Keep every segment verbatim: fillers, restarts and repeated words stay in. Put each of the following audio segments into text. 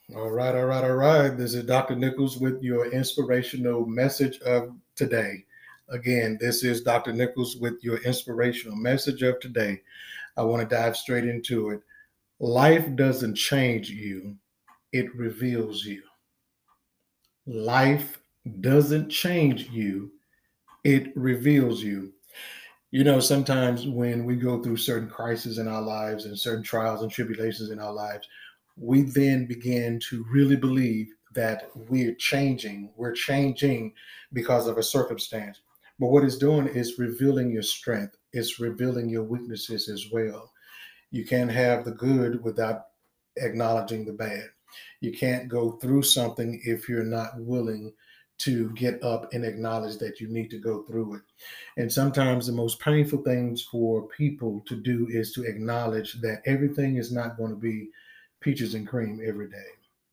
All right, all right, all right. This is doctor Nichols with your inspirational message of today. Again, this is doctor Nichols with your inspirational message of today. I want to dive straight into it. Life doesn't change you, it reveals you. Life doesn't change you, it reveals you. You know, sometimes when we go through certain crises in our lives and certain trials and tribulations in our lives, we then begin to really believe that we're changing. We're changing because of a circumstance. But what it's doing is revealing your strength, it's revealing your weaknesses as well. You can't have the good without acknowledging the bad. You can't go through something if you're not willing to get up and acknowledge that you need to go through it. And sometimes the most painful things for people to do is to acknowledge that everything is not going to be peaches and cream every day.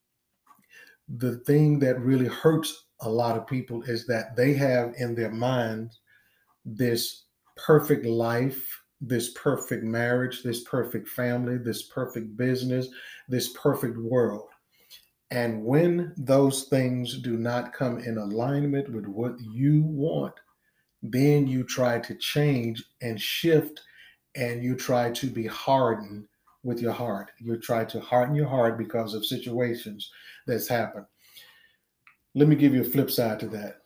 The thing that really hurts a lot of people is that they have in their minds this perfect life, this perfect marriage, this perfect family, this perfect business, this perfect world. And when those things do not come in alignment with what you want, then you try to change and shift and you try to be hardened with your heart. You try to harden your heart because of situations that's happened. Let me give you a flip side to that.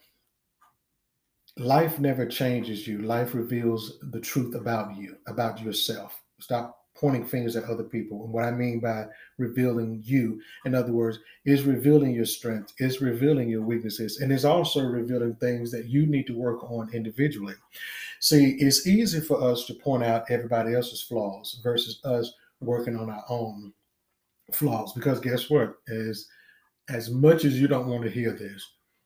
Life never changes you. Life reveals the truth about you, about yourself. Stop pointing fingers at other people. And what I mean by revealing you, in other words, is revealing your strength, is revealing your weaknesses, and is also revealing things that you need to work on individually. See, it's easy for us to point out everybody else's flaws versus us working on our own flaws. Because guess what? As as much as you don't want to hear this,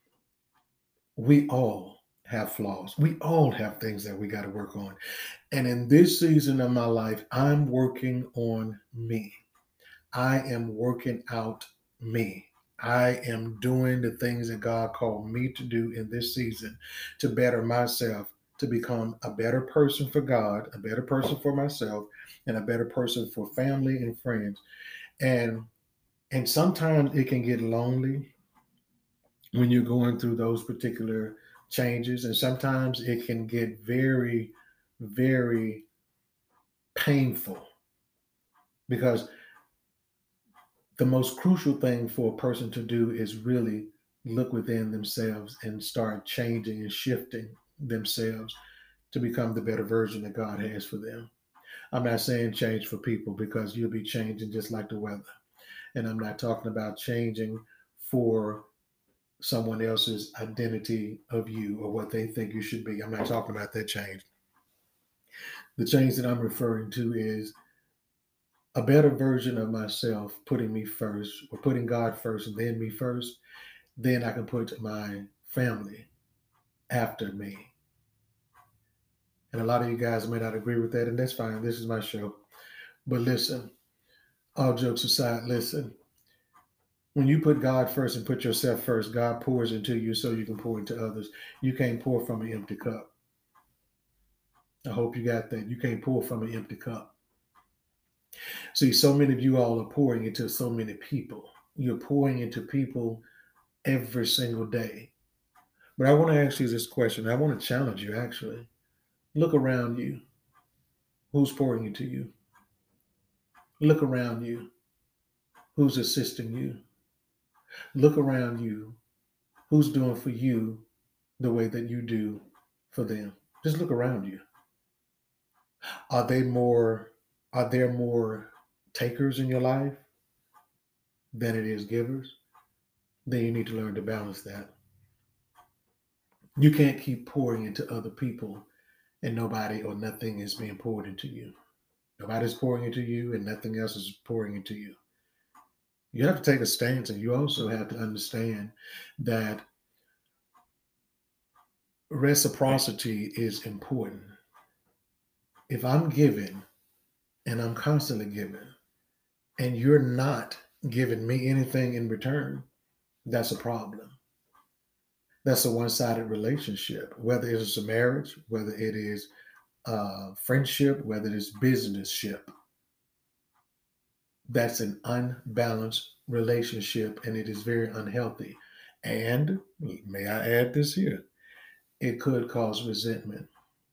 we all have flaws. We all have things that we got to work on. And in this season of my life, I'm working on me. I am working out me. I am doing the things that God called me to do in this season to better myself, to become a better person for God, a better person for myself, and a better person for family and friends. And and sometimes it can get lonely when you're going through those particular changes, and sometimes it can get very, very painful because the most crucial thing for a person to do is really look within themselves and start changing and shifting themselves to become the better version that God has for them. I'm not saying change for people because you'll be changing just like the weather. And I'm not talking about changing for someone else's identity of you or what they think you should be. I'm not talking about that change. The change that I'm referring to is a better version of myself, putting me first or putting God first and then me first. Then I can put my family after me. And a lot of you guys may not agree with that, and that's fine. This is my show. But listen, all jokes aside, listen. When you put God first and put yourself first, God pours into you so you can pour into others. You can't pour from an empty cup. I hope you got that. You can't pour from an empty cup. See, so many of you all are pouring into so many people. You're pouring into people every single day. But I want to ask you this question. I want to challenge you, actually. Look around you. Who's pouring into you? Look around you. Who's assisting you? Look around you. Who's doing for you the way that you do for them? Just look around you. Are they more are there more takers in your life than it is givers? Then you need to learn to balance that. You can't keep pouring into other people and nobody or nothing is being poured into you. Nobody's pouring into you and nothing else is pouring into you. You have to take a stance and you also have to understand that reciprocity is important. If I'm giving and I'm constantly giving and you're not giving me anything in return, that's a problem. That's a one sided relationship, whether it is a marriage, whether it is uh, friendship, whether it is business ship. That's an unbalanced relationship and it is very unhealthy. And may I add this here, it could cause resentment.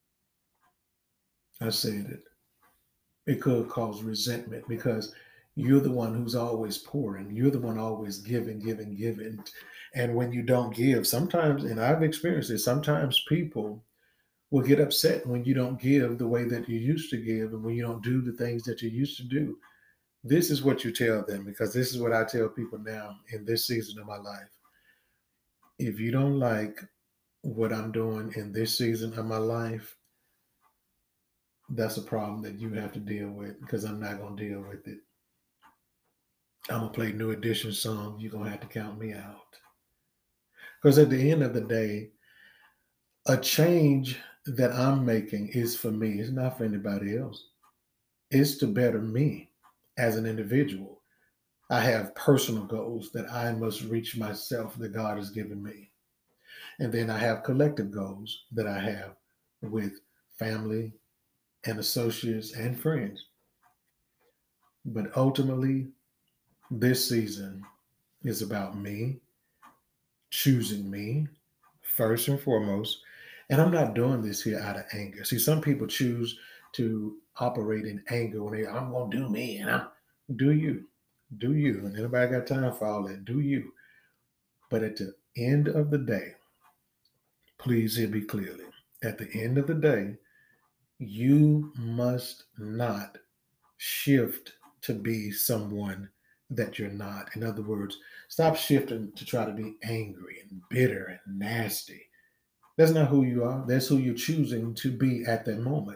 I said it. It could cause resentment because you're the one who's always pouring. You're the one always giving, giving, giving. And when you don't give, sometimes, and I've experienced it, sometimes people will get upset when you don't give the way that you used to give and when you don't do the things that you used to do. This is what you tell them because this is what I tell people now in this season of my life. If you don't like what I'm doing in this season of my life, that's a problem that you have to deal with because I'm not going to deal with it. I'm going to play New Edition songs. You're going to have to count me out. Because at the end of the day, a change that I'm making is for me, it's not for anybody else. It's to better me as an individual. I have personal goals that I must reach myself that God has given me. And then I have collective goals that I have with family and associates and friends. But ultimately, this season is about me, choosing me first and foremost. And I'm not doing this here out of anger. See, some people choose to operate in anger when they, I'm going to do me. And I do you. Do you. And anybody got time for all that? Do you. But at the end of the day, please hear me clearly. At the end of the day, you must not shift to be someone that you're not. In other words, stop shifting to try to be angry and bitter and nasty. That's not who you are. That's who you're choosing to be at that moment.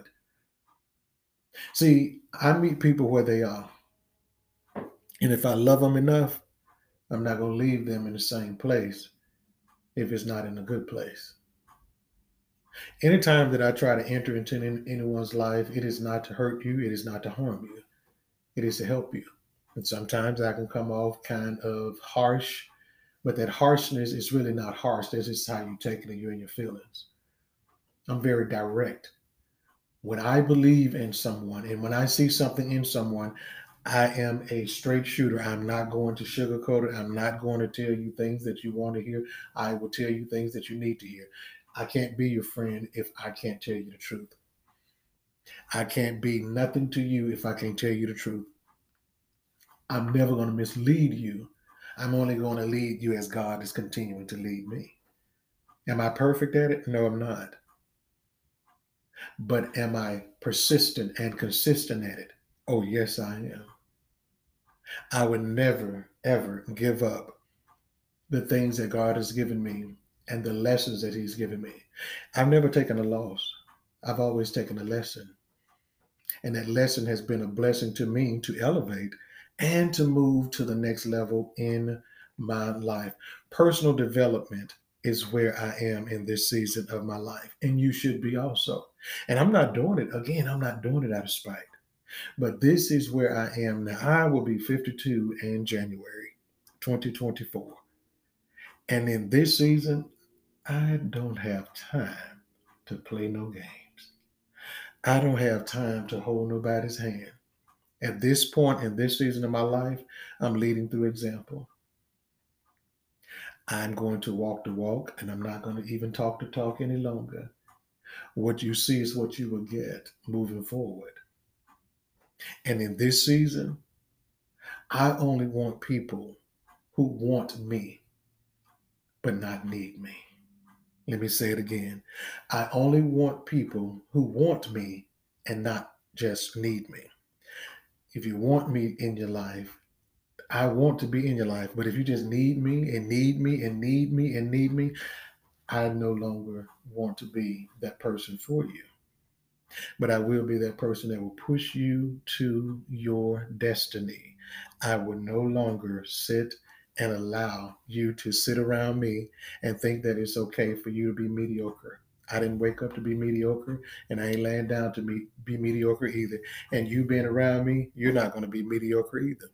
See, I meet people where they are. And if I love them enough, I'm not going to leave them in the same place if it's not in a good place. Anytime that I try to enter into anyone's life, it is not to hurt you, it is not to harm you, it is to help you. And sometimes I can come off kind of harsh, but that harshness is really not harsh. That's just how you take it and you're in your feelings. I'm very direct. When I believe in someone and when I see something in someone, I am a straight shooter. I'm not going to sugarcoat it. I'm not going to tell you things that you want to hear. I will tell you things that you need to hear. I can't be your friend if I can't tell you the truth. I can't be nothing to you if I can't tell you the truth. I'm never going to mislead you. I'm only going to lead you as God is continuing to lead me. Am I perfect at it? No, I'm not. But am I persistent and consistent at it? Oh, yes, I am. I would never, ever give up the things that God has given me and the lessons that He's given me. I've never taken a loss. I've always taken a lesson. And that lesson has been a blessing to me to elevate and to move to the next level in my life. Personal development is where I am in this season of my life. And you should be also. And I'm not doing it, again, I'm not doing it out of spite. But this is where I am now. I will be fifty-two in January twenty twenty-four. And in this season, I don't have time to play no games. I don't have time to hold nobody's hand. At this point in this season of my life, I'm leading through example. I'm going to walk the walk and I'm not going to even talk the talk any longer. What you see is what you will get moving forward. And in this season, I only want people who want me but not need me. Let me say it again. I only want people who want me and not just need me. If you want me in your life, I want to be in your life. But if you just need me and need me and need me and need me, I no longer want to be that person for you. But I will be that person that will push you to your destiny. I will no longer sit and allow you to sit around me and think that it's okay for you to be mediocre. I didn't wake up to be mediocre, and I ain't laying down to be, be mediocre either. And you being around me, you're not going to be mediocre either.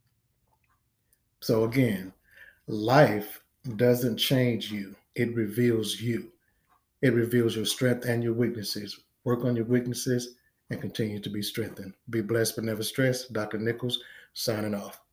So, again, life doesn't change you, it reveals you. It reveals your strength and your weaknesses. Work on your weaknesses and continue to be strengthened. Be blessed but never stressed. Doctor Nichols, signing off.